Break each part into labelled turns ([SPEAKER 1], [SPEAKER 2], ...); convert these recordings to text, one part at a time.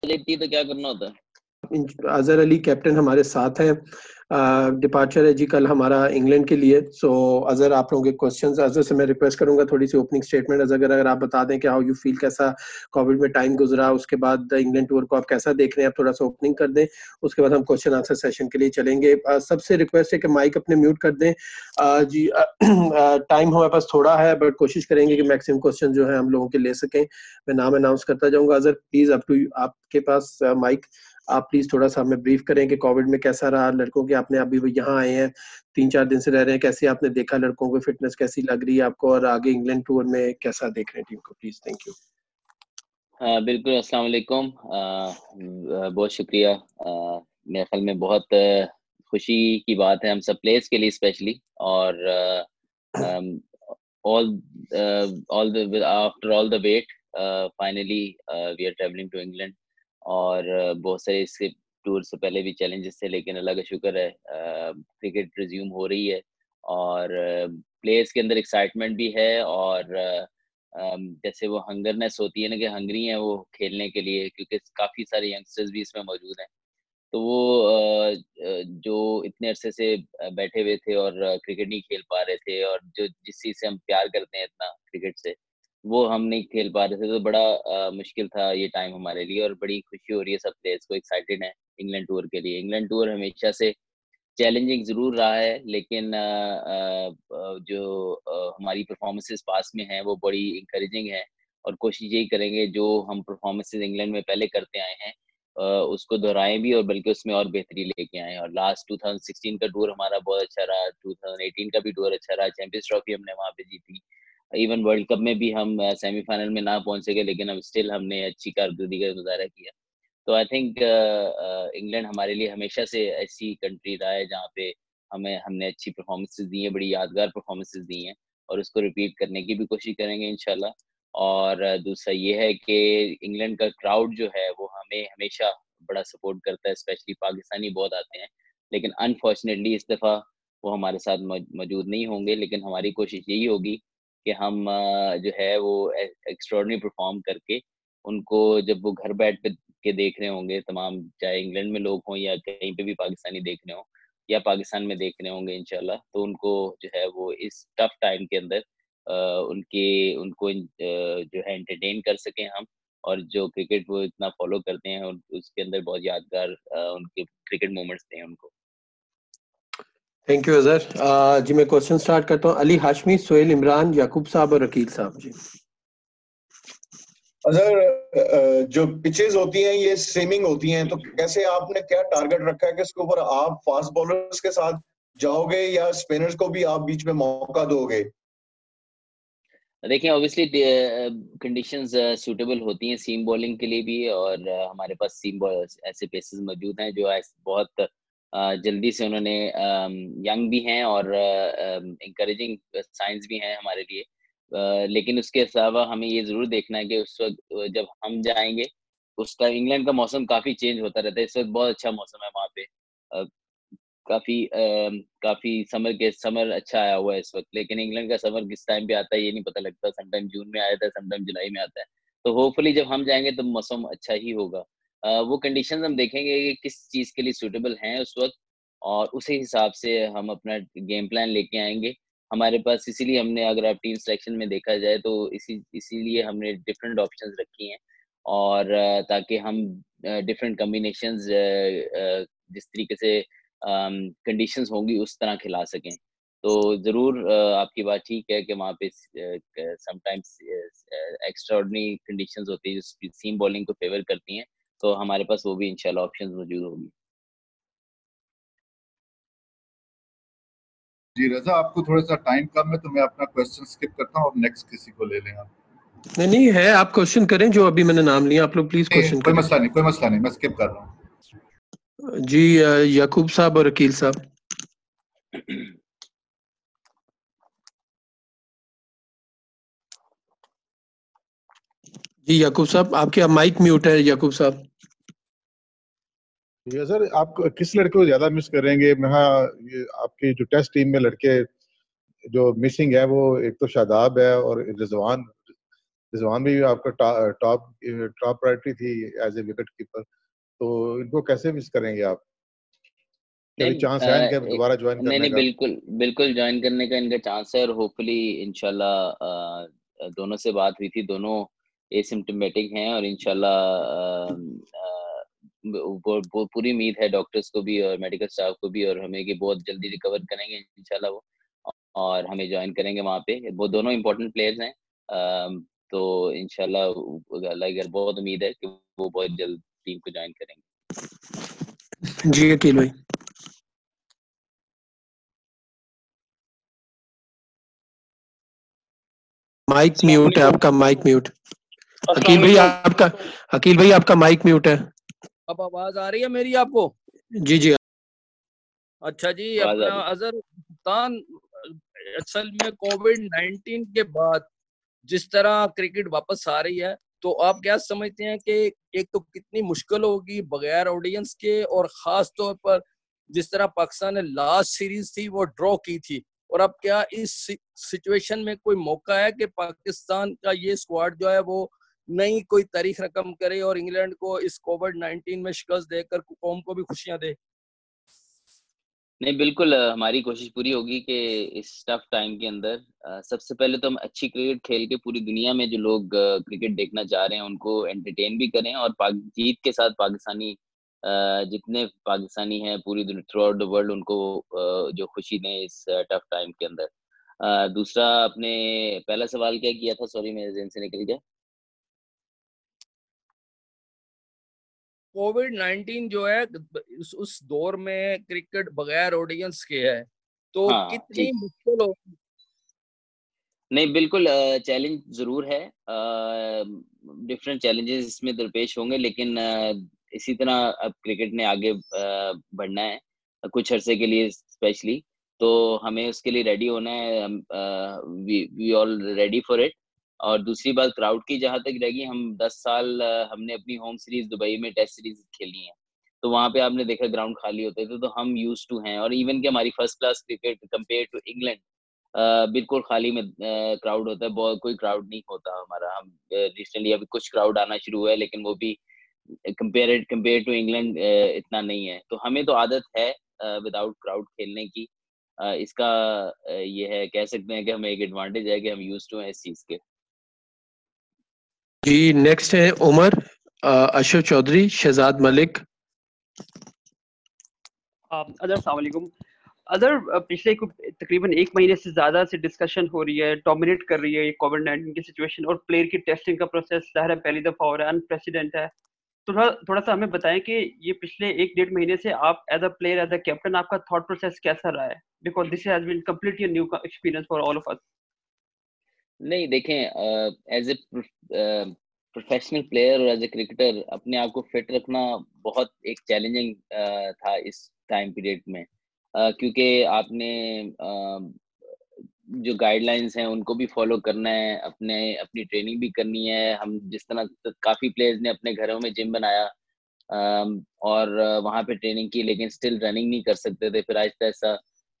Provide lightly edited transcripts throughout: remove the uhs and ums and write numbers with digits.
[SPEAKER 1] लेती तो क्या करना होता है?
[SPEAKER 2] अजहर अली कैप्टन हमारे साथ हैं। डिपार्चर है जी कल हमारा इंग्लैंड के लिए। सो अजहर, आप लोगों के क्वेश्चंस, अजहर से मैं रिक्वेस्ट करूंगा थोड़ी सी ओपनिंग स्टेटमेंट अगर आप बता दें कि हाउ यू फील, कैसा कोविड में टाइम गुजरा, उसके बाद इंग्लैंड टूर को आप कैसा देख रहे हैं, आप थोड़ा सा ओपनिंग कर दें, उसके बाद हम क्वेश्चन आंसर सेशन के लिए चलेंगे। सबसे रिक्वेस्ट है कि माइक अपने म्यूट कर दें। जी टाइम हमारे पास थोड़ा है, बट कोशिश करेंगे कि मैक्सिमम क्वेश्चन जो है हम लोगों के ले सकें। मैं नाम अनाउंस करता जाऊंगा। अजहर प्लीज, अप टू आपके पास माइक। आप प्लीज थोड़ा सा हमें ब्रीफ करें कि कोविड में कैसा रहा लड़कों के, आपने अभी यहाँ आए हैं 3-4 दिन से रह रहे हैं, कैसे आपने देखा लड़कों को, फिटनेस कैसी लग रही है आपको, और आगे इंग्लैंड टूर में कैसा देख रहे हैं टीम को, प्लीज। Thank you.
[SPEAKER 1] बिल्कुल, अस्सलाम वालेकुम। बहुत शुक्रिया। मेरे ख्याल में बहुत खुशी की बात है हम सब प्लेयर्स के लिए स्पेशली, और all the after all the wait finally we are travelling to England. और बहुत सारे इसके टूर से पहले भी चैलेंजेस थे, लेकिन अल्लाह का शुक्र है क्रिकेट रिज्यूम हो रही है, और प्लेयर्स के अंदर एक्साइटमेंट भी है, और जैसे वो हंगरनेस होती है ना, कि हंगरी है वो खेलने के लिए, क्योंकि काफ़ी सारे यंगस्टर्स भी इसमें मौजूद हैं। तो वो जो इतने अरसे से बैठे हुए थे और क्रिकेट नहीं खेल पा रहे थे, और जो जिस चीज़ से हम प्यार करते हैं इतना क्रिकेट से, वो हम नहीं खेल पा रहे थे, तो बड़ा मुश्किल था ये टाइम हमारे लिए। और बड़ी खुशी हो रही है, सब प्लेयर्स को एक्साइटेड हैं इंग्लैंड टूर के लिए। इंग्लैंड टूर हमेशा से चैलेंजिंग ज़रूर रहा है, लेकिन जो हमारी परफॉर्मेंसेस पास में हैं वो बड़ी इंकरेजिंग है, और कोशिश यही करेंगे जो हम परफॉर्मेंसेस इंग्लैंड में पहले करते आए हैं उसको दोहराएं भी, और बल्कि उसमें और बेहतरी लेके आएं। और लास्ट 2016 का टूर हमारा बहुत अच्छा रहा, 2018 का भी टूर अच्छा रहा, चैंपियंस ट्रॉफी हमने वहाँ पे जीती, इवन वर्ल्ड कप में भी हम सेमीफाइनल में ना पहुंच सके, लेकिन अब स्टिल हमने अच्छी कारकर्दगी का मुजाहरा किया। तो आई थिंक इंग्लैंड हमारे लिए हमेशा से ऐसी कंट्री रहा है जहाँ पे हमने अच्छी परफॉर्मेंसेस दी हैं, बड़ी यादगार परफॉर्मेंसेस दी हैं, और उसको रिपीट करने की भी कोशिश करेंगे इंशाल्लाह। और दूसरा ये है कि इंग्लैंड का क्राउड जो है वो हमें हमेशा बड़ा सपोर्ट करता है, स्पेशली पाकिस्तानी बहुत आते हैं, लेकिन अनफॉर्चुनेटली इस दफ़ा वो हमारे साथ मौजूद नहीं होंगे। लेकिन हमारी कोशिश यही होगी कि हम जो है वो एक्स्ट्रॉर्डिनरी परफॉर्म करके उनको, जब वो घर बैठ के देख रहे होंगे तमाम, चाहे इंग्लैंड में लोग हों या कहीं पे भी पाकिस्तानी देख रहे हों या पाकिस्तान में देख रहे होंगे इंशाल्लाह, तो उनको जो है वो इस टफ टाइम के अंदर उनको जो है एंटरटेन कर सकें हम, और जो क्रिकेट वो इतना फॉलो करते हैं और उसके अंदर बहुत यादगार उनके क्रिकेट मोमेंट्स थे उनको।
[SPEAKER 2] Thank you Azhar. जी मैं क्वेश्चन स्टार्ट करता हूँ। अली हाशमी, सोहेल इमरान, याकूब साहब और अकील साहब जी।
[SPEAKER 3] अगर जो पिचेस होती हैं ये स्विमिंग होती हैं, तो कैसे आपने क्या टारगेट रखा है कि इसके ऊपर आप फास्ट बॉलर्स के साथ जाओगे या स्पिनर्स को भी आप बीच में मौका दोगे?
[SPEAKER 1] देखिए, ऑब्वियसली कंडीशंस सूटेबल होती हैं सीम बॉलिंग के लिए भी, और हमारे पास सीम बॉलर्स ऐसे पेसर्स मौजूद हैं जो बहुत जल्दी से उन्होंने यंग भी हैं और इंकरेजिंग साइंस भी हैं हमारे लिए। लेकिन उसके अलावा हमें ये ज़रूर देखना है कि उस वक्त जब हम जाएंगे उस टाइम इंग्लैंड का मौसम काफ़ी चेंज होता रहता है। इस वक्त बहुत अच्छा मौसम है वहाँ पे, काफ़ी समर अच्छा आया हुआ है इस वक्त, लेकिन इंग्लैंड का समर किस टाइम पे आता है ये नहीं पता लगता। समटाइम जून में आया था, समटाइम जुलाई में आता है। तो होपफुली जब हम जाएंगे तो मौसम अच्छा ही होगा। वो कंडीशंस हम देखेंगे कि किस चीज़ के लिए सूटेबल हैं उस वक्त, और उसी हिसाब से हम अपना गेम प्लान लेके आएंगे हमारे पास। इसीलिए हमने, अगर आप टीम सिलेक्शन में देखा जाए तो इसीलिए हमने डिफरेंट ऑप्शंस रखी हैं, और ताकि हम डिफरेंट कम्बिनेशंस जिस तरीके से कंडीशंस होंगी उस तरह खिला सकें। तो ज़रूर आपकी बात ठीक है कि वहाँ पे समटाइम्स एक्स्ट्राऑर्डिनरी कंडीशंस होती है जो सीम बॉलिंग को फेवर करती हैं, तो हमारे पास वो भी इंशाल्लाह ऑप्शंस मौजूद होगी।
[SPEAKER 4] जी रजा, आपको थोड़ा सा टाइम कम है तो मैं अपना क्वेश्चन स्किप करता हूँ, अब नेक्स्ट किसी को ले लें आप।
[SPEAKER 2] नहीं है, आप क्वेश्चन करें जो अभी मैंने नाम लिया, आप लोग प्लीज क्वेश्चन
[SPEAKER 4] कोई
[SPEAKER 2] करें।
[SPEAKER 4] मसला नहीं, मैं स्किप कर रहा हूँ।
[SPEAKER 2] जी याकूब साहब और अकील साहब। जी याकूब साहब, आपके माइक म्यूट है याकूब साहब।
[SPEAKER 5] ये सर, आप किस लड़के को ज्यादा मिस करेंगे? मैं ये आपकी जो टेस्ट टीम में लड़के जो मिसिंग है, वो एक तो शादाब है और रिजवान। रिजवान भी आपका टॉप प्रायोरिटी थी एज ए विकेट कीपर, तो इनको कैसे मिस करेंगे आप? कभी चांस है इनके दोबारा ज्वाइन
[SPEAKER 1] नहीं
[SPEAKER 5] करने
[SPEAKER 1] नहीं,
[SPEAKER 5] का?
[SPEAKER 1] बिल्कुल बिल्कुल ज्वाइन करने का इनका चांस है, और होपफुली इंशाल्लाह दोनों से बात हुई थी, दोनों एसिम्प्टोमेटिक हैं, और इंशाल्लाह वो पूरी उम्मीद है डॉक्टर्स को भी और मेडिकल स्टाफ को भी और हमें कि बहुत जल्दी रिकवर करेंगे इंशाल्लाह वो, और हमें ज्वाइन करेंगे वहाँ पे। वो दोनों इम्पोर्टेंट प्लेयर्स हैं, तो इंशाल्लाह अल्लाह की बहुत उम्मीद है कि वो बहुत जल्द टीम को ज्वाइन करेंगे।
[SPEAKER 2] जी अकील भाई। माइक म्यूट है आपका, माइक म्यूट। अकील भाई आपका माइक म्यूट है।
[SPEAKER 6] अब आवाज आ रही है मेरी आपको?
[SPEAKER 2] जी जी।
[SPEAKER 6] अच्छा जी, अपना अजहर सुल्तान, असल में कोविड-19 के बाद जिस तरह क्रिकेट वापस आ रही है, तो आप क्या समझते हैं कि एक तो कितनी मुश्किल होगी बगैर ऑडियंस के, और खास तौर पर जिस तरह पाकिस्तान ने लास्ट सीरीज थी वो ड्रॉ की थी, और अब क्या इस सिचुएशन में कोई मौका है कि पाकिस्तान का ये स्क्वाड जो है वो नई कोई तारीख रकम करे और इंग्लैंड को इस कोविड-19 में शिकस्त देकर कौम को भी खुशियां दे?
[SPEAKER 1] नहीं, बिल्कुल हमारी कोशिश पूरी होगी कि इस टफ टाइम के अंदर सबसे पहले तो हम अच्छी क्रिकेट खेल के पूरी दुनिया में जो लोग क्रिकेट देखना चाह रहे हैं उनको एंटरटेन भी करें, और जीत के साथ पाकिस्तानी जितने पाकिस्तानी हैं पूरी थ्रू आउट द वर्ल्ड उनको जो खुशी दें इस टफ टाइम के अंदर। दूसरा, आपने पहला सवाल क्या किया था? सॉरी, मेरे ज़हन से निकल गया।
[SPEAKER 6] कोविड-19 जो है उस दौर में क्रिकेट बगैर ऑडियंस के है, तो
[SPEAKER 1] हाँ,
[SPEAKER 6] कितनी
[SPEAKER 1] ठीक।
[SPEAKER 6] मुश्किल होगी?
[SPEAKER 1] नहीं, बिल्कुल चैलेंज ज़रूर है, डिफरेंट चैलेंजेस इसमें दरपेश होंगे, लेकिन इसी तरह अब क्रिकेट ने आगे बढ़ना है कुछ अरसे के लिए स्पेशली, तो हमें उसके लिए रेडी होना है। We all ready for it. और दूसरी बात क्राउड की जहाँ तक रहेगी, हम 10 साल हमने अपनी होम सीरीज दुबई में टेस्ट सीरीज खेली है, तो वहाँ पे आपने देखा ग्राउंड खाली होते थे, तो हम यूज्ड टू हैं, और इवन कि हमारी first class cricket compare to England बिल्कुल खाली में क्राउड होता है, बहुत कोई क्राउड नहीं होता हमारा। हम रिसेंटली अभी कुछ क्राउड आना शुरू हुआ है, लेकिन वो भी कंपेयर टू इंग्लैंड इतना नहीं है, तो हमें तो आदत है विदाउट क्राउड खेलने की। इसका ये है, कह सकते हैं कि हमें एक एडवांटेज है कि हम यूज्ड टू हैं इस चीज के।
[SPEAKER 2] जी नेक्स्ट है उमर, अशरफ चौधरी, शहजाद मलिक।
[SPEAKER 7] अदर अस्सलाम वालेकुम। अदर पिछले तकरीबन 1 महीने से ज़्यादा से डिस्कशन हो रही है, डोमिनेट कर रही है ये कोविड-19 की सिचुएशन, और प्लेयर की टेस्टिंग का प्रोसेस ज़ाहिर है पहली दफ़ा हो रहा है, अनप्रेसिडेंट है। तो थोड़ा सा हमें बताएं कि ये पिछले 1 डेढ़ महीने से आप as a player, as a captain, आपका थॉट प्रोसेस कैसा रहा है? Because this has been completely new experience for all of us.
[SPEAKER 1] नहीं, देखें, एज ए प्रोफेशनल प्लेयर और एज ए क्रिकेटर अपने आप को फिट रखना बहुत एक चैलेंजिंग था इस टाइम पीरियड में, क्योंकि आपने जो गाइडलाइंस हैं उनको भी फॉलो करना है, अपनी ट्रेनिंग भी करनी है। हम जिस तरह काफ़ी प्लेयर्स ने अपने घरों में जिम बनाया और वहाँ पे ट्रेनिंग की, लेकिन स्टिल रनिंग नहीं कर सकते थे। फिर आहिस्ता आहिस्ता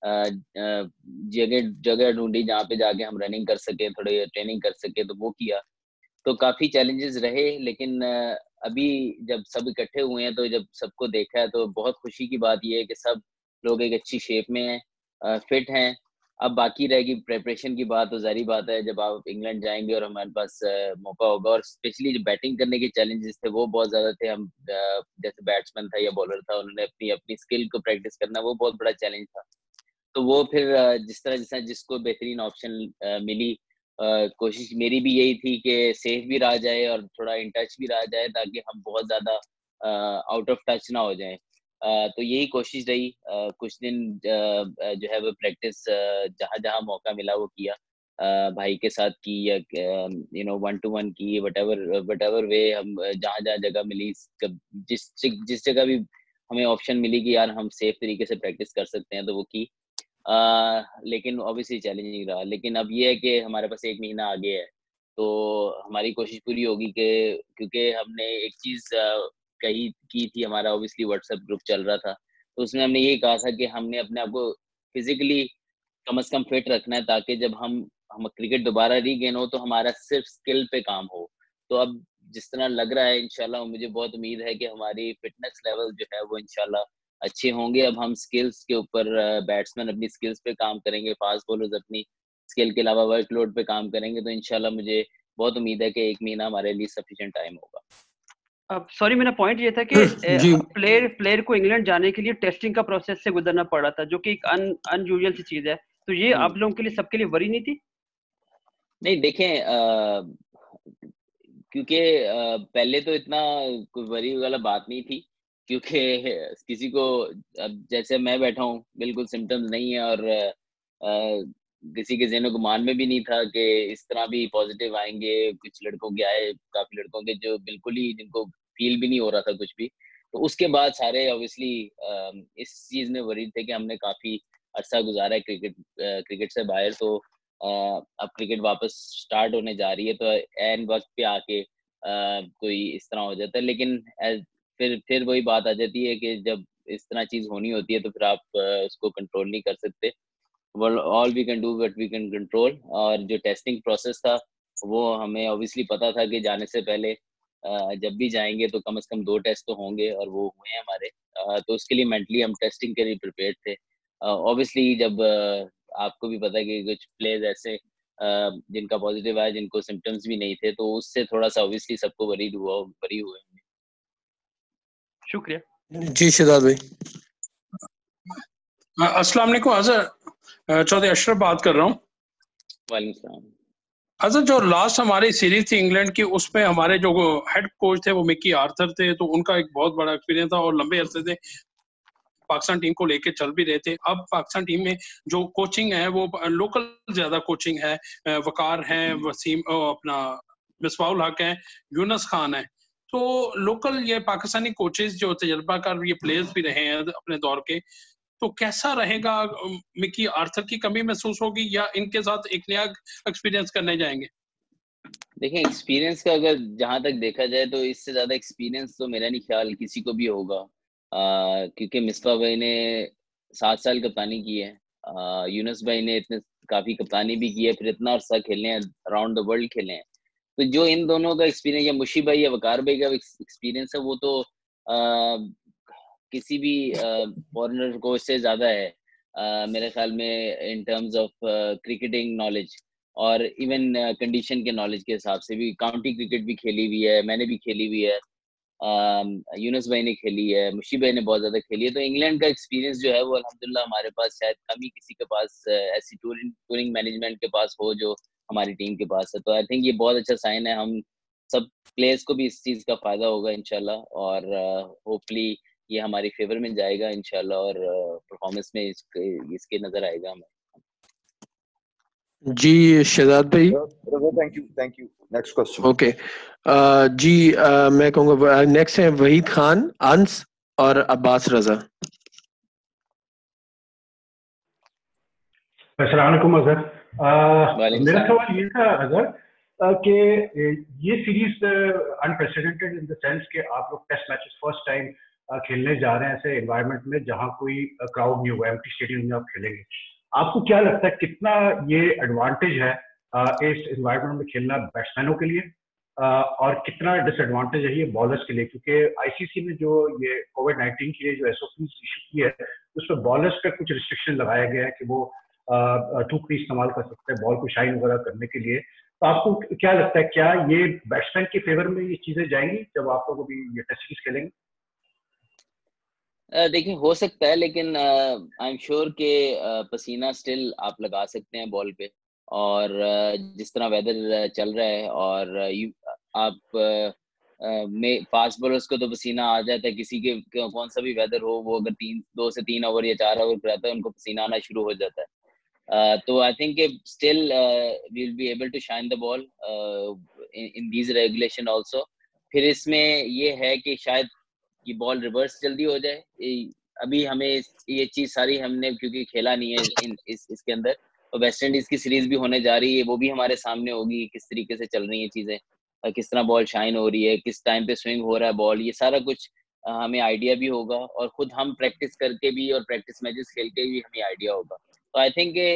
[SPEAKER 1] जगह जगह ढूंढी जहाँ पे जाके हम रनिंग कर सके, थोड़ी ट्रेनिंग कर सके, तो वो किया। तो काफ़ी चैलेंजेस रहे, लेकिन अभी जब सब इकट्ठे हुए हैं, तो जब सबको देखा है, तो बहुत खुशी की बात ये है कि सब लोग एक अच्छी शेप में हैं, फिट हैं। अब बाकी रहेगी प्रिपरेशन की बात, तो ज़ाहिर बात है जब आप इंग्लैंड जाएँगे और हमारे पास मौका होगा, और स्पेशली जो बैटिंग करने के चैलेंजेस थे वो बहुत ज़्यादा थे। हम जैसे बैट्समैन था या बॉलर था, उन्होंने अपनी अपनी स्किल को प्रैक्टिस करना, वो बहुत बड़ा चैलेंज था। तो वो फिर जिस तरह जिसको बेहतरीन ऑप्शन मिली, कोशिश मेरी भी यही थी कि सेफ भी रहा जाए और थोड़ा इन टच भी रहा जाए, ताकि हम बहुत ज़्यादा आउट ऑफ टच ना हो जाएँ। तो यही कोशिश रही। कुछ दिन जो है वो प्रैक्टिस जहाँ-जहाँ मौका मिला वो किया। भाई के साथ की या वन टू वन की, व्हाटएवर वे हम जहाँ-जहाँ जगह मिली, कब जिस जगह भी हमें ऑप्शन मिली कि यार हम सेफ तरीके से प्रैक्टिस कर सकते हैं, तो वो की। लेकिन ऑब्वियसली चैलेंजिंग रहा, लेकिन अब ये है कि हमारे पास 1 महीना आगे है, तो हमारी कोशिश पूरी होगी कि क्योंकि हमने एक चीज़ कही की थी, हमारा ऑब्वियसली व्हाट्सएप ग्रुप चल रहा था, तो उसमें हमने यही कहा था कि हमने अपने आप को फिज़िकली कम से कम फिट रखना है, ताकि जब हम हम क्रिकेट दोबारा रीगेन हो तो हमारा सिर्फ स्किल पे काम हो। तो अब जिस तरह लग रहा है इंशाल्लाह, मुझे बहुत उम्मीद है कि हमारी फिटनेस लेवल जो है वो इंशाल्लाह अच्छे होंगे। अब हम स्किल्स के ऊपर, बैट्समैन अपनी स्किल्स पे काम करेंगे, फास्ट बॉलर्स अपनी स्किल के अलावा वर्कलोड पे काम करेंगे, तो इंशाल्लाह मुझे बहुत उम्मीद है कि 1 महीना हमारे लिए सफिशिएंट टाइम होगा।
[SPEAKER 7] सॉरी, मेरा पॉइंट ये था कि प्लेयर को इंग्लैंड जाने के लिए टेस्टिंग का प्रोसेस से गुजरना पड़ा था, जो कि एक अनयूजुअल सी चीज है। तो ये आप लोगों के लिए, सबके लिए वरी नहीं थी?
[SPEAKER 1] नहीं, देखें, क्योंकि पहले तो इतना कोई वरी वाला बात नहीं थी, क्योंकि किसी को, अब जैसे मैं बैठा हूँ बिल्कुल सिम्टम्स नहीं है, और किसी के ज़हन गुमान में भी नहीं था कि इस तरह भी पॉजिटिव आएंगे। कुछ लड़कों के आए, काफी लड़कों के जो बिल्कुल ही, जिनको फील भी नहीं हो रहा था कुछ भी। तो उसके बाद सारे ऑब्वियसली इस चीज में वरीड थे कि हमने काफी अरसा गुजारा है क्रिकेट से बाहर, तो अब क्रिकेट वापस स्टार्ट होने जा रही है, तो एन वक्त पे आके कोई इस तरह हो जाता है। लेकिन फिर वही बात आ जाती है कि जब इस तरह चीज होनी होती है तो फिर आप उसको कंट्रोल नहीं कर सकते। All we can do what we can control. और जो टेस्टिंग प्रोसेस था वो हमें ऑब्वियसली पता था कि जाने से पहले जब भी जाएंगे तो कम से कम 2 टेस्ट तो होंगे, और वो हुए हैं हमारे। तो उसके लिए मेंटली हम टेस्टिंग के लिए प्रिपेयर्ड थे। ऑब्वियसली जब आपको भी पता है कि कुछ प्लेयर्स ऐसे जिनका पॉजिटिव आया, जिनको सिम्टम्स भी नहीं थे, तो उससे थोड़ा सा ऑब्वियसली सबको वरी हुए।
[SPEAKER 7] शुक्रिया
[SPEAKER 2] जी शहजाद भाई।
[SPEAKER 8] अस्सलाम वालेकुम अजहर, चौधरी अशरफ बात कर रहा हूँ।
[SPEAKER 1] वालेकुम सलाम।
[SPEAKER 8] अजहर, जो लास्ट हमारी सीरीज थी इंग्लैंड की, उसमें हमारे जो हेड कोच थे वो मिकी आर्थर थे, तो उनका एक बहुत बड़ा एक्सपीरियंस था और लंबे अरसे से पाकिस्तान टीम को लेके चल भी रहे थे। अब पाकिस्तान टीम में जो कोचिंग है वो लोकल ज्यादा कोचिंग है, वकार है, वसीम अपना मिसबाहुल हक है, यूनस खान है। तो लोकल ये पाकिस्तानी कोचेस जो तजर्बाकार ये प्लेयर्स भी रहे हैं अपने दौर के, तो कैसा रहेगा? मिकी आर्थर की कमी महसूस होगी या इनके साथ एक नया एक्सपीरियंस करने जाएंगे?
[SPEAKER 1] देखें, एक्सपीरियंस का अगर जहां तक देखा जाए तो इससे ज्यादा एक्सपीरियंस तो मेरा नहीं ख्याल किसी को भी होगा, क्योंकि मिसबा भाई ने 7 साल कप्तानी की है, यूनुस भाई ने इतने काफी कप्तानी भी की है, फिर इतना अरसा खेले हैं, अराउंड द वर्ल्ड खेले हैं। तो जो इन दोनों का एक्सपीरियंस, या मुशी भाई या वकार भाई का एक्सपीरियंस है, वो तो किसी भी फॉरेनर कोच से ज्यादा है मेरे ख्याल में, in terms of cricketing knowledge और इवन कंडीशन के नॉलेज के हिसाब से भी। काउंटी क्रिकेट भी खेली हुई है, मैंने भी खेली हुई है, यूनुस भाई ने खेली है, मुशी भाई ने बहुत ज्यादा खेली है। तो इंग्लैंड का एक्सपीरियंस जो है वो अल्हम्दुलिल्लाह हमारे पास शायद कम ही किसी के पास ऐसी टूरिंग मैनेजमेंट के पास हो जो हमारी टीम के पास है। तो आई थिंक ये बहुत अच्छा साइन है, हम सब प्लेयर्स को भी इस चीज का फायदा होगा इंशाल्लाह, और होपफुली ये हमारी फेवर में जाएगा इंशाल्लाह, और परफॉर्मेंस में इसके नजर आएगा हमें।
[SPEAKER 2] जी शहजाद भाई।
[SPEAKER 3] Thank you. Next question.
[SPEAKER 2] Okay जी, मैं कहूँगा नेक्स्ट है वहीद खान, अंस और अब्बास रजा।
[SPEAKER 9] अस्सलाम वालेकुम अजहर। मेरा सवाल ये था अजहर कि ये series unprecedented in the sense कि आप लोग टेस्ट मैचेस फर्स्ट टाइम खेलने जा रहे हैं ऐसे एनवायरनमेंट में जहां कोई क्राउड नहीं हुआ, एम्प्टी स्टेडियम में आप खेलेंगे। आपको क्या लगता है कितना ये एडवांटेज है इस एनवायरनमेंट में खेलना बैट्समैनों के लिए, और कितना डिसएडवांटेज है ये बॉलर्स के लिए? क्योंकि आईसीसी ने जो ये कोविड-19 के लिए जो एसओपी इशू की है उसमें बॉलर्स पे कुछ रिस्ट्रिक्शन लगाया गया है कि वो थूक भी इस्तेमाल कर सकते हैं बॉल को शाइन वगैरह करने के लिए। तो आपको क्या लगता है, क्या ये बैट्समैन के फेवर में ये चीजें जाएंगी जब आप लोग अभी ये टेस्ट सीरीज खेलेंगे?
[SPEAKER 1] देखिए, हो सकता है, लेकिन आई एम श्योर के पसीना स्टिल आप लगा सकते हैं बॉल पे, और जिस तरह वेदर चल रहा है, और आप में फास्ट बॉलर्स को तो पसीना आ जाता है, किसी के कौन सा भी वेदर हो, वो अगर 2 से 3 ओवर या 4 ओवर कराता है, उनको पसीना आना शुरू हो जाता है। तो I think still we will be able to shine the ball in these regulation also. फिर इसमें ये है कि शायद ये बॉल रिवर्स जल्दी हो जाए। अभी हमें ये चीज सारी हमने क्योंकि खेला नहीं है इसके अंदर, और वेस्ट इंडीज की सीरीज भी होने जा रही है, वो भी हमारे सामने होगी किस तरीके से चल रही है चीजें, किस तरह बॉल शाइन हो रही है, किस टाइम पे स्विंग हो रहा है बॉल, ये सारा कुछ हमें आइडिया भी होगा, और खुद हम प्रैक्टिस करके भी और प्रैक्टिस मैचेस खेल के भी हमें आइडिया होगा। तो आई थिंक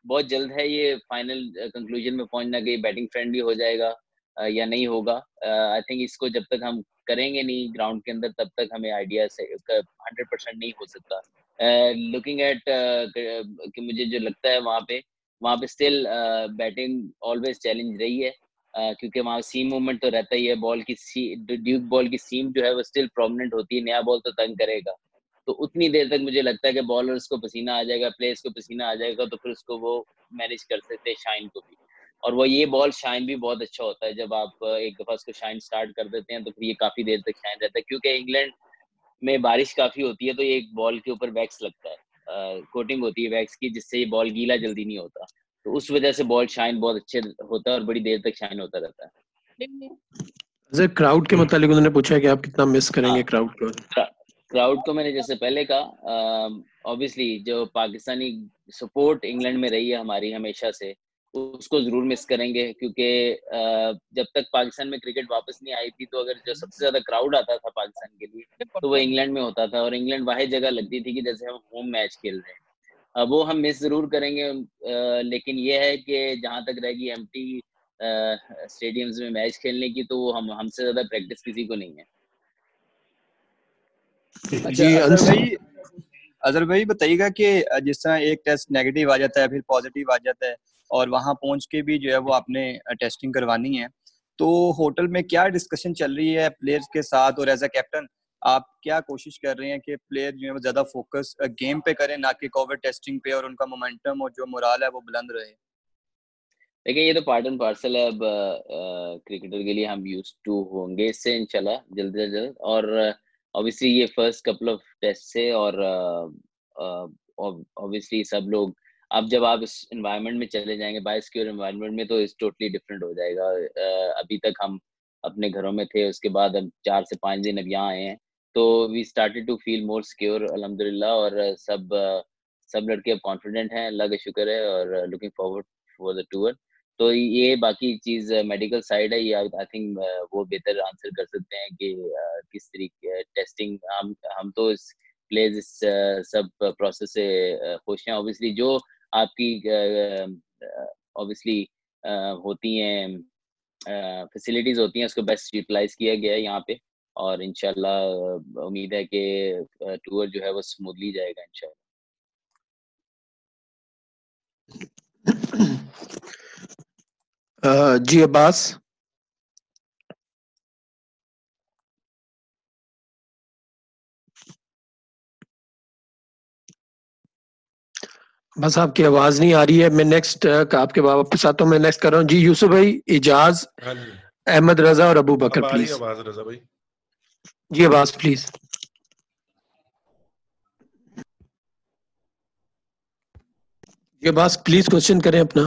[SPEAKER 1] बहुत जल्द है ये फाइनल कंक्लूजन में पहुंचना कि बैटिंग फ्रेंडली हो जाएगा या नहीं होगा। आई थिंक इसको जब तक हम करेंगे नहीं ग्राउंड के अंदर तब तक हमें आइडिया से 100% नहीं हो सकता। लुकिंग एट कि मुझे जो लगता है वहाँ पे स्टिल बैटिंग ऑलवेज चैलेंज रही है, क्योंकि वहाँ सीम मूवमेंट तो रहता ही है, बॉल की ड्यूक बॉल की सीम जो है वो स्टिल प्रोमिनेंट होती है, नया बॉल तो तंग करेगा। तो उतनी देर तक मुझे लगता है कि बॉलर्स को पसीना आ जाएगा, प्लेयर्स को पसीना आ जाएगा, तो फिर उसको वो मैनेज कर सकते हैं शाइन को भी। और वो ये बॉल शाइन भी बहुत अच्छा होता है, जब आप एक दफा उसको शाइन स्टार्ट कर देते हैं तो फिर ये काफी देर तक शाइन रहता है, क्योंकि इंग्लैंड में बारिश काफी होती है तो ये एक बॉल के ऊपर वैक्स लगता है, कोटिंग होती है वैक्स की, जिससे ये बॉल गीला जल्दी नहीं होता, तो उस वजह से बॉल शाइन बहुत अच्छे होता है और बड़ी देर तक शाइन होता रहता है।
[SPEAKER 2] सर क्राउड के मुतालिक उन्होंने पूछा कि आप कितना मिस करेंगे क्राउड को?
[SPEAKER 1] क्राउड को मैंने जैसे पहले कहा, ऑब्वियसली जो पाकिस्तानी सपोर्ट इंग्लैंड में रही है हमारी हमेशा से, उसको जरूर मिस करेंगे, क्योंकि जब तक पाकिस्तान में क्रिकेट वापस नहीं आई थी तो अगर जो सबसे ज्यादा क्राउड आता था पाकिस्तान के लिए तो वो इंग्लैंड में होता था, और इंग्लैंड वाहिद जगह लगती थी कि जैसे हम होम मैच खेल रहे हैं। वो हम मिस जरूर करेंगे, लेकिन ये है कि जहां तक रहेगी एम्प्टी स्टेडियम्स में मैच खेलने की, तो वो हमसे ज्यादा प्रैक्टिस किसी को नहीं है।
[SPEAKER 10] अच्छा अजहर भाई बताइएगा कि जिस तरह एक टेस्ट नेगेटिव आ जाता है फिर पॉजिटिव आ जाता है और वहां पहुंच के भी जो है वो आपने टेस्टिंग करवानी है, तो होटल में क्या डिस्कशन चल रही है प्लेयर्स के साथ, और एज अ कैप्टन आप क्या कोशिश कर रहे हैं कि प्लेयर जो है वो ज्यादा फोकस गेम पे करें ना कि कोविड टेस्टिंग पे, और उनका मोमेंटम और जो मोराल है वो बुलंद रहे?
[SPEAKER 1] देखिए ये तो पार्ट एंड पार्सल है, अब क्रिकेटर के लिए हम यूज्ड टू होंगे इससे इंशाल्लाह जल्द से जल्द। और ऑब्वियसली ये फर्स्ट कपल ऑफ टेस्ट से, और ऑब्वियसली सब लोग अब जब आप इस एनवायरनमेंट में चले जाएंगे, बायोसिक्योर एनवायरनमेंट में, तो इस टोटली डिफरेंट हो जाएगा। अभी तक हम अपने घरों में थे, उसके बाद हम 4 से 5 दिन अब यहाँ आए हैं, तो we started to feel more secure अल्हम्दुलिल्लाह, और सब लड़के अब कॉन्फिडेंट हैं, अल्लाह का शुक्र है, और looking forward for the tour. तो ये बाकी चीज मेडिकल साइड है, ये आई थिंक वो बेहतर आंसर कर सकते हैं कि किस तरीके टेस्टिंग। हम तो इस प्लेज इस सब प्रोसेस से खुश हैं। ऑब्वियसली जो आपकी ऑब्वियसली होती हैं फैसिलिटीज होती हैं, उसको बेस्ट यूटिलाइज किया गया है यहाँ पे, और इंशाल्लाह उम्मीद है कि टूर जो है वो स्मूथली जाएगा इंशाल्लाह।
[SPEAKER 2] जी अब्बास। बस आपकी आवाज नहीं आ रही है। मैं नेक्स्ट आपके वापस आता हूँ। मैं नेक्स्ट कर रहा हूँ जी यूसुफ भाई, इजाज, अहमद रजा और अबू बकर प्लीज।
[SPEAKER 11] आवाज रजा भाई
[SPEAKER 2] जी आवाज प्लीज। जी आवाज प्लीज क्वेश्चन करें अपना।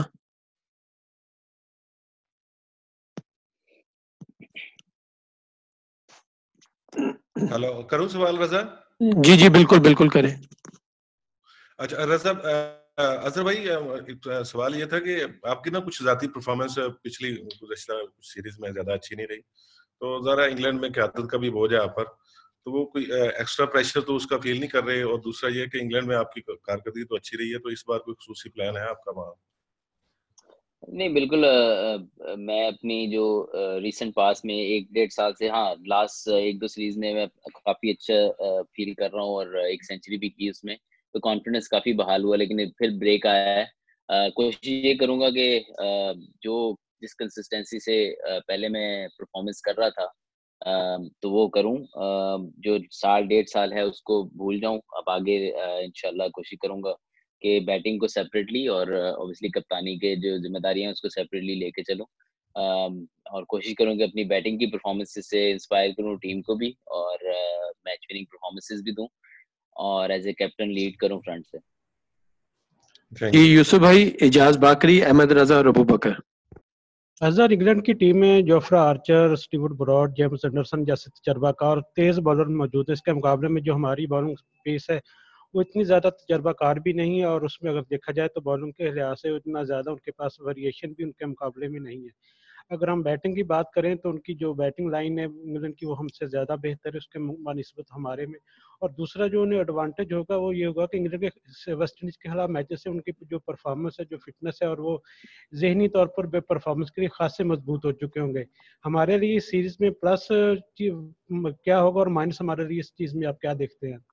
[SPEAKER 11] हेलो करूँ सवाल रजा?
[SPEAKER 2] जी जी बिल्कुल बिल्कुल करें।
[SPEAKER 11] अच्छा रजा, अजहर भाई सवाल ये था कि आपकी ना कुछ जाती परफॉर्मेंस पिछली गुज़श्ता सीरीज में ज्यादा अच्छी नहीं रही, तो जरा इंग्लैंड में क़यादत का भी बोझ है आप पर, तो वो कोई एक्स्ट्रा प्रेशर तो उसका फील नहीं कर रहे, और दूसरा ये कि इंग्लैंड में आपकी कारकर्दगी तो अच्छी रही है, तो इस बार कोई खुसूसी प्लान है आपका वहाँ?
[SPEAKER 1] नहीं बिल्कुल, मैं अपनी जो रीसेंट पास में 1-1.5 साल से, हाँ लास्ट 1-2 सीरीज में मैं काफी अच्छा फील कर रहा हूँ, और एक सेंचुरी भी की उसमें, तो कॉन्फिडेंस काफी बहाल हुआ, लेकिन फिर ब्रेक आया है। कोशिश ये करूंगा कि जो जिस कंसिस्टेंसी से पहले मैं परफॉर्मेंस कर रहा था तो वो करूं, जो 1.5 साल है उसको भूल जाऊं, अब आगे इंशाल्लाह कोशिश करूंगा कि बैटिंग को सेपरेटली, और ऑब्वियसली कप्तानी के जो जिम्मेदारियां हैं उसको सेपरेटली लेके चलूं, और कोशिश करूं कि अपनी बैटिंग की परफॉर्मेंसेस से इंस्पायर करूं टीम को भी, और मैच विनिंग परफॉर्मेंसेस भी दूं, और एज ए कैप्टन लीड करूं फ्रंट से।
[SPEAKER 2] जी यूसुफ भाई, इजाज बाकरी, अहमद रजा और अबू बकर।
[SPEAKER 9] अजहर, इंग्लैंड की टीम में Jofra Archer, Stuart Broad, James Anderson जैसे तजर्बाकार और तेज बॉलर मौजूद है। इसके मुकाबले में जो हमारी बॉलिंग पेस है वो इतनी ज़्यादा तजर्बाकार भी नहीं है, और उसमें अगर देखा जाए तो बॉलिंग के लिहाज से इतना ज़्यादा उनके पास वेरिएशन भी उनके मुकाबले में नहीं है। अगर हम बैटिंग की बात करें तो उनकी जो बैटिंग लाइन है इंग्लैंड की वो हमसे ज़्यादा बेहतर है उसके बनिस्बत हमारे में। और दूसरा जो उन्हें एडवांटेज होगा वो ये होगा कि इंग्लैंड के वेस्ट इंडीज के खिलाफ मैचेस से उनकी जो परफॉर्मेंस है, जो फिटनेस है, और वो जहनी तौर पर परफॉर्मेंस के लिए खासे मजबूत हो चुके होंगे। हमारे लिए इस सीरीज में प्लस क्या होगा और माइनस हमारे लिए इस चीज में आप क्या देखते हैं?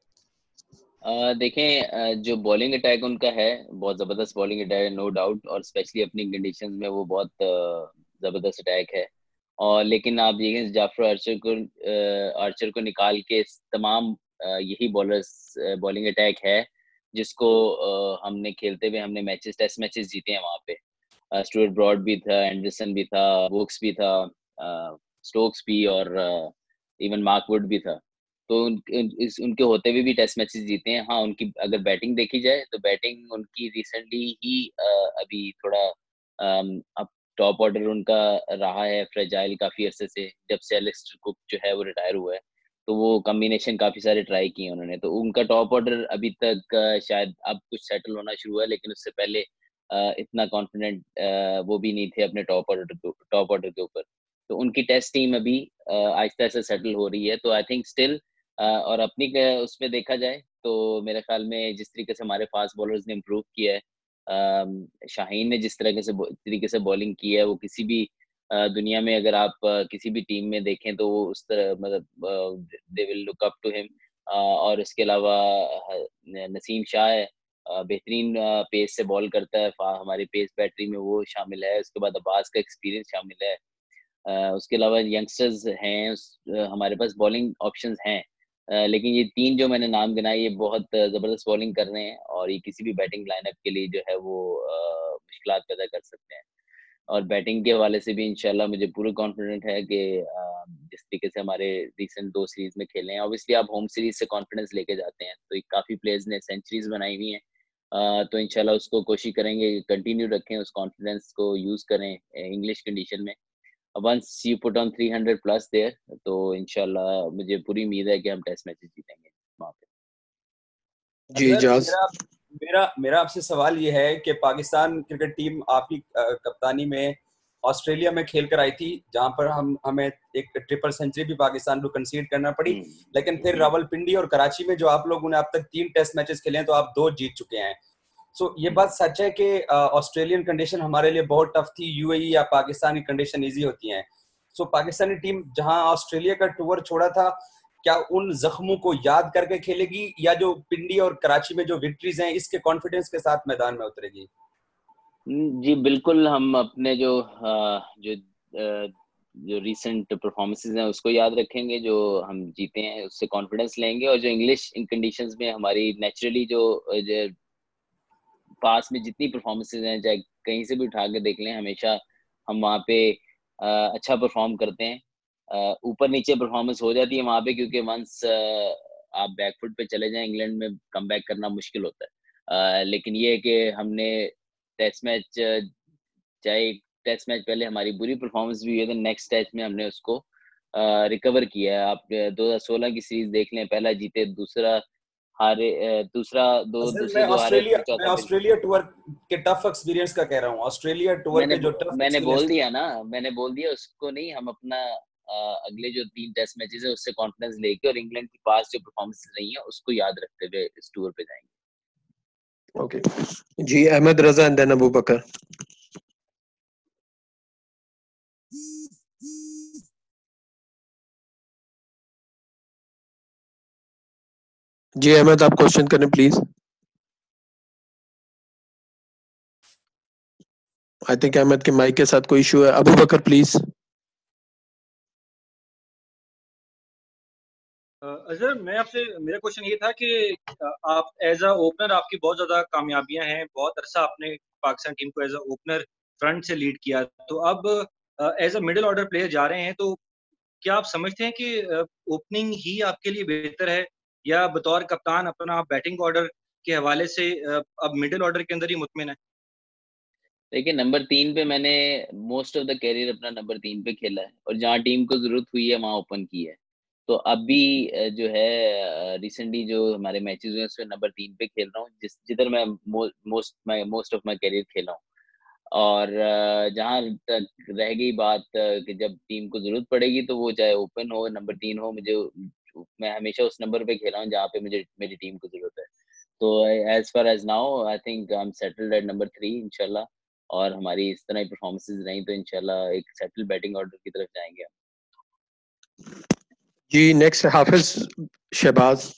[SPEAKER 1] देखें, जो बॉलिंग अटैक उनका है बहुत ज़बरदस्त बॉलिंग अटैक है, नो डाउट, और स्पेशली अपनी कंडीशंस में वो बहुत ज़बरदस्त अटैक है। और लेकिन आप देखें जाफर आर्चर को निकाल के तमाम यही बॉलर्स बॉलिंग अटैक है जिसको हमने खेलते हुए हमने मैचेस टेस्ट मैचेस जीते हैं वहाँ पे। स्टुअर्ट ब्रॉड भी था, एंडरसन भी था, वोक्स भी था, स्टोक्स भी, और इवन मार्क वुड भी था। तो उनके होते हुए भी टेस्ट मैचेस जीते हैं। हाँ, उनकी अगर बैटिंग देखी जाए तो बैटिंग उनकी रिसेंटली ही अभी थोड़ा अब टॉप ऑर्डर उनका रहा है फ्रेजाइल काफी अरसे से, जब से एलिस्टर कुक जो है वो रिटायर हुआ है। तो वो कॉम्बिनेशन काफी सारे ट्राई किए उन्होंने, तो उनका टॉप ऑर्डर अभी तक शायद अब कुछ सेटल होना शुरू हुआ है, लेकिन उससे पहले इतना कॉन्फिडेंट वो भी नहीं थे अपने टॉप ऑर्डर के ऊपर। तो उनकी टेस्ट टीम अभी आहिस्ता आहिस्ता सेटल हो रही है। तो आई थिंक स्टिल और अपनी उसमें देखा जाए तो मेरे ख्याल में जिस तरीके से हमारे फास्ट बॉलर्स ने इम्प्रूव किया है, शाहीन ने जिस तरीके से बॉलिंग की है, वो किसी भी दुनिया में अगर आप किसी भी टीम में देखें तो वो उस तरह मतलब they will look up to him. और इसके अलावा नसीम शाह है, बेहतरीन पेस से बॉल करता है, हमारी पेस बैटरी में वो शामिल है। उसके बाद अब्बास का एक्सपीरियंस शामिल है। उसके अलावा यंगस्टर्स हैं, हमारे पास बॉलिंग ऑप्शंस हैं। लेकिन ये 3 जो मैंने नाम गिनाए ये बहुत ज़बरदस्त बॉलिंग कर रहे हैं, और ये किसी भी बैटिंग लाइनअप के लिए जो है वो मुश्किलात पैदा कर सकते हैं। और बैटिंग के हवाले से भी इंशाल्लाह मुझे पूरा कॉन्फिडेंट है कि जिस तरीके से हमारे रिसेंट 2 सीरीज में खेले हैं, ऑब्वियसली आप होम सीरीज से कॉन्फिडेंस लेके जाते हैं, तो काफ़ी प्लेयर्स ने सेंचुरीज बनाई हुई हैं। तो इंशाल्लाह उसको कोशिश करेंगे कंटिन्यू रखें, उस कॉन्फिडेंस को यूज़ करें इंग्लिश कंडीशन में। Once you put on 300 plus there, तो इंशाल्लाह मुझे पूरी उम्मीद है कि हम टेस्ट मैचेस जीतेंगे वहाँ पे।
[SPEAKER 2] जी जाज,
[SPEAKER 12] मेरा मेरा आपसे सवाल ये है कि पाकिस्तान क्रिकेट टीम आपकी कप्तानी में ऑस्ट्रेलिया में खेल कर आई थी, जहां पर हमें एक ट्रिपल सेंचुरी भी पाकिस्तान को कंसीड करना पड़ी, लेकिन फिर रावलपिंडी और कराची में जो आप लोगों ने अब तक 3 टेस्ट मैचेस खेले हैं तो आप 2 जीत चुके हैं। सो ये बात सच है कि ऑस्ट्रेलियन कंडीशन हमारे लिए बहुत टफ थी, यूएई या पाकिस्तान की कंडीशन इजी होती हैं। सो पाकिस्तानी टीम जहां ऑस्ट्रेलिया का टूर छोड़ा था, क्या उन जख्मों को याद करके खेलेगी, या जो पिंडी और कराची में जो विक्ट्रीज हैं इसके कॉन्फिडेंस के साथ मैदान में उतरेगी?
[SPEAKER 1] जी बिल्कुल, हम अपने जो रीसेंट परफॉर्मेंसेस हैं उसको याद रखेंगे, जो हम जीते हैं उससे कॉन्फिडेंस लेंगे, और जो इंग्लिश कंडीशंस में हमारी नेचुरली जो पास में जितनी परफॉर्मेंसेज हैं, चाहे कहीं से भी उठा के देख लें, हमेशा हम वहाँ पे अच्छा परफॉर्म करते हैं। ऊपर नीचे परफॉर्मेंस हो जाती है वहाँ पे, क्योंकि वंस आप बैकफुट पे चले जाएं इंग्लैंड में कम बैक करना मुश्किल होता है। लेकिन ये है कि हमने टेस्ट मैच, चाहे टेस्ट मैच पहले हमारी बुरी परफॉर्मेंस भी हुई है, तो नेक्स्ट टेस्ट में हमने उसको रिकवर किया है। आप 2016 की सीरीज देख लें, पहला जीते, दूसरा हारे, दूसरे दो हारे,
[SPEAKER 12] ऑस्ट्रेलिया टूर के टफ एक्सपीरियंस का कह रहा हूँ, ऑस्ट्रेलिया टूर के जो टफ
[SPEAKER 1] मैंने बोल दिया उसको नहीं, हम अपना अगले जो 3 टेस्ट मैचेस है उससे कॉन्फिडेंस लेके और इंग्लैंड की पास जो परफॉर्मेंस रही है उसको याद रखते हुए इस टूर पे जाएंगे।
[SPEAKER 2] ओके जी, अहमद रजा एंड देन अबू बकर। जी अहमद, आप क्वेश्चन करें प्लीज। आई थिंक अहमद के माइक के साथ कोई इशू है। अबू बकर प्लीज।
[SPEAKER 13] अजहर, मेरा क्वेश्चन ये था कि आप एज अ ओपनर, आपकी बहुत ज्यादा कामयाबियां हैं, बहुत अरसा आपने पाकिस्तान टीम को एज अ ओपनर फ्रंट से लीड किया, तो अब as a middle order player जा रहे हैं, तो क्या आप समझते हैं कि ओपनिंग ही आपके लिए बेहतर है, या बतौर कप्तान अपना बैटिंग ऑर्डर के हवाले से अब मिडिल ऑर्डर के अंदर ही मुतमिन है?
[SPEAKER 1] देखिए, नंबर 3 पे मैंने मोस्ट ऑफ द कैरियर अपना नंबर 3 पे खेला है, और जहाँ टीम को जरूरत हुई है वहाँ ओपन की है। तो अब भी जो है रिसेंटली जो हमारे मैचेस हुए हैं उसमें नंबर 3 पे खेल रहा हूँ, जिधर मैं मोस्ट ऑफ माय कैरियर खेला हूँ। और जहाँ तक रह गई बात कि जब टीम को जरूरत पड़ेगी तो वो चाहे ओपन हो, नंबर 3 हो, मैं हमेशा उस नंबर पे खेला हूँ जहाँ पे मुझे मेरी टीम को जरूरत है। तो as far as now I think I am settled at number 3 इंशाल्लाह, और हमारी इस तरह की परफॉर्मेंसेज रही तो इंशाल्लाह एक सेटल बैटिंग ऑर्डर की तरफ जाएंगे हम।
[SPEAKER 2] जी नेक्स्ट हाफिज शहबाज।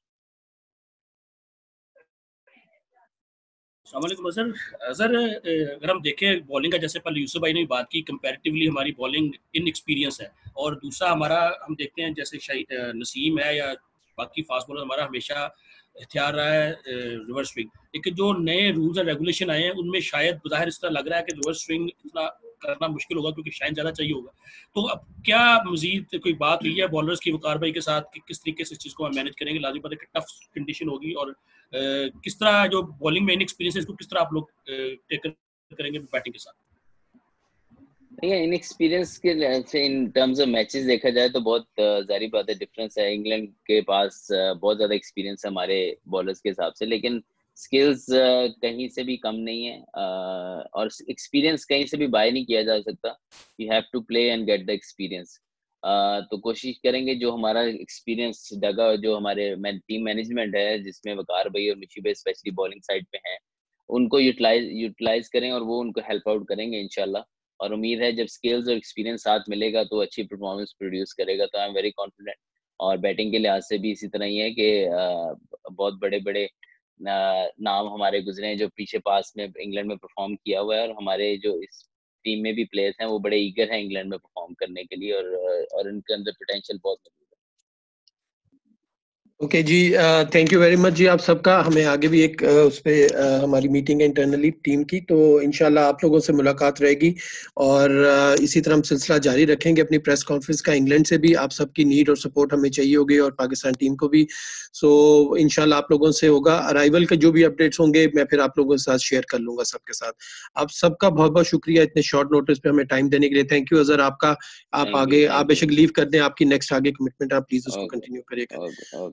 [SPEAKER 14] सर अगर हम देखें बॉलिंग का, जैसे पहले यूसुफ भाई ने बात की, कंपैरेटिवली हमारी बॉलिंग इनएक्सपीरियंस है, और दूसरा हमारा हम देखते हैं जैसे नसीम है या बाकी फास्ट बॉलर, हमारा हमेशा हथियार रहा है रिवर्स स्विंग। लेकिन जो नए रूल्स एंड रेगुलेशन आए हैं उनमें शायद बाहर इस तरह लग रहा है कि रिवर्स स्विंग इतना करना मुश्किल होगा क्योंकि शाइन ज़्यादा चाहिए होगा। तो अब क्या मजीद कोई बात हुई है बॉलर्स की वकार भाई के साथ कि किस तरीके से इस चीज़ को हम मैनेज करेंगे? लाजिम बात है कि टफ कंडीशन होगी, और किस तरह जो बॉलिंग में इनएक्सपीरियंस है इसको किस तरह आप लोग टेकन करेंगे बैटिंग के साथ?
[SPEAKER 1] इनएक्सपीरियंस के से इन टर्म्स ऑफ मैचेस देखा जाए तो बहुत जारी बात है, डिफरेंस है। इंग्लैंड के पास बहुत ज़्यादा एक्सपीरियंस है हमारे बॉलर्स के हिसाब से, लेकिन स्किल्स कहीं से भी कम नहीं है, और एक्सपीरियंस कहीं से भी बाय नहीं किया जा सकता। You have to play and get the experience. तो कोशिश करेंगे जो हमारा एक्सपीरियंस जगह, जो हमारे टीम मैनेजमेंट है जिसमें वकार भाई और मिशी भाई स्पेशली बॉलिंग साइड पे हैं, उनको यूटिलाइज करें और वो उनको हेल्प आउट करेंगे इंशाल्लाह। और उम्मीद है जब स्किल्स और एक्सपीरियंस साथ मिलेगा तो अच्छी परफॉर्मेंस प्रोड्यूस करेगा। तो आई एम वेरी कॉन्फिडेंट। और बैटिंग के लिहाज से भी इसी तरह ही है कि बहुत बड़े बड़े नाम हमारे गुजरे हैं जो पीछे पास में इंग्लैंड में परफॉर्म किया हुआ है, और हमारे जो इस टीम में भी प्लेयर्स हैं वो बड़े ईगर हैं इंग्लैंड में परफॉर्म करने के लिए, और उनके अंदर पोटेंशियल बहुत मौजूद है।
[SPEAKER 2] ओके जी, थैंक यू वेरी मच जी आप सबका। हमें आगे भी एक उस पे हमारी मीटिंग है इंटरनली टीम की, तो इंशाल्लाह आप लोगों से मुलाकात रहेगी, और इसी तरह हम सिलसिला जारी रखेंगे अपनी प्रेस कॉन्फ्रेंस का। इंग्लैंड से भी आप सबकी नीड और सपोर्ट हमें चाहिए होगी, और पाकिस्तान टीम को भी। सो इंशाल्लाह आप लोगों से होगा। अराइवल के जो भी अपडेट्स होंगे मैं फिर आप लोगों के साथ शेयर कर लूंगा सबके साथ। आप सबका बहुत बहुत शुक्रिया इतने शॉर्ट नोटिस पे हमें टाइम देने के लिए। थैंक यू अजहर आपका। आप आगे आप बेशक लीव कर दें, आपकी नेक्स्ट आगे कमिटमेंट आप प्लीज उसको कंटिन्यू करिएगा।